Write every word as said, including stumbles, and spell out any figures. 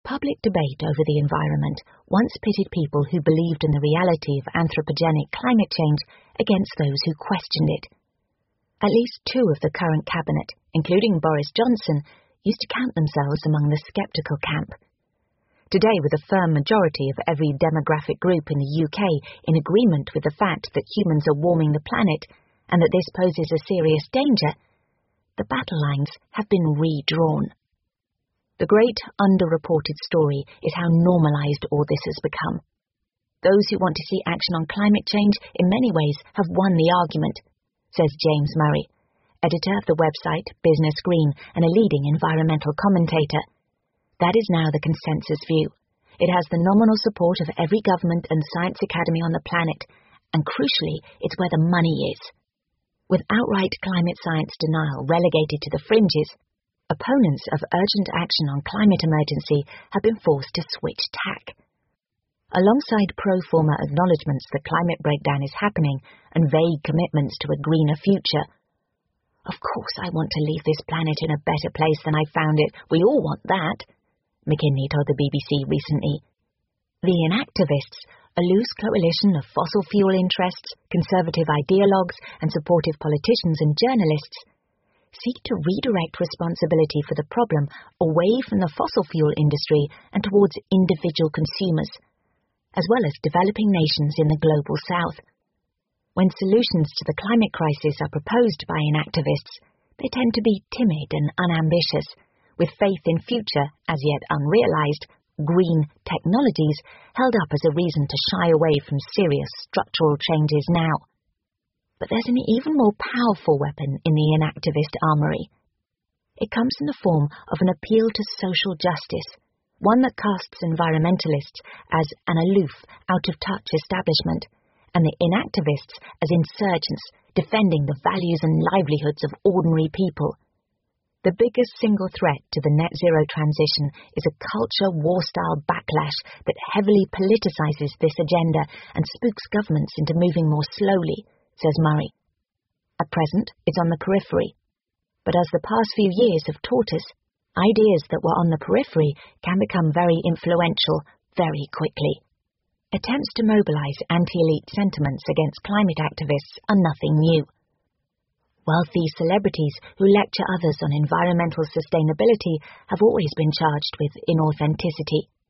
Public debate over the environment once pitted people who believed in the reality of anthropogenic climate change against those who questioned it. At least two of the current cabinet, including Boris Johnson, used to count themselves among the sceptical camp. Today, with a firm majority of every demographic group in the U K in agreement with the fact that humans are warming the planet and that this poses a serious danger, the battle lines have been redrawn. The great underreported story is how normalised all this has become. Those who want to see action on climate change in many ways have won the argument, says James Murray, editor of the website Business Green and a leading environmental commentator. That is now the consensus view. It has the nominal support of every government and science academy on the planet, and crucially, it's where the money is. With outright climate science denial relegated to the fringes, opponents of urgent action on climate emergency have been forced to switch tack. Alongside pro forma acknowledgements that climate breakdown is happening and vague commitments to a greener future, "Of course I want to leave this planet in a better place than I found it. We all want that," McKinney told the B B C recently. The inactivists, a loose coalition of fossil fuel interests, conservative ideologues and supportive politicians and journalists, seek to redirect responsibility for the problem away from the fossil fuel industry and towards individual consumers, as well as developing nations in the global south. When solutions to the climate crisis are proposed by inactivists, they tend to be timid and unambitious, with faith in future, as yet unrealised, green technologies held up as a reason to shy away from serious structural changes now. But there's an even more powerful weapon in the inactivist armoury. It comes in the form of an appeal to social justice, one that casts environmentalists as an aloof, out-of-touch establishment, and the inactivists as insurgents defending the values and livelihoods of ordinary people. The biggest single threat to the net zero transition is a culture war-style backlash that heavily politicises this agenda and spooks governments into moving more slowly, says Murray. At present, it's on the periphery. But as the past few years have taught us, ideas that were on the periphery can become very influential very quickly. Attempts to mobilise anti-elite sentiments against climate activists are nothing new. Wealthy celebrities who lecture others on environmental sustainability have always been charged with inauthenticity.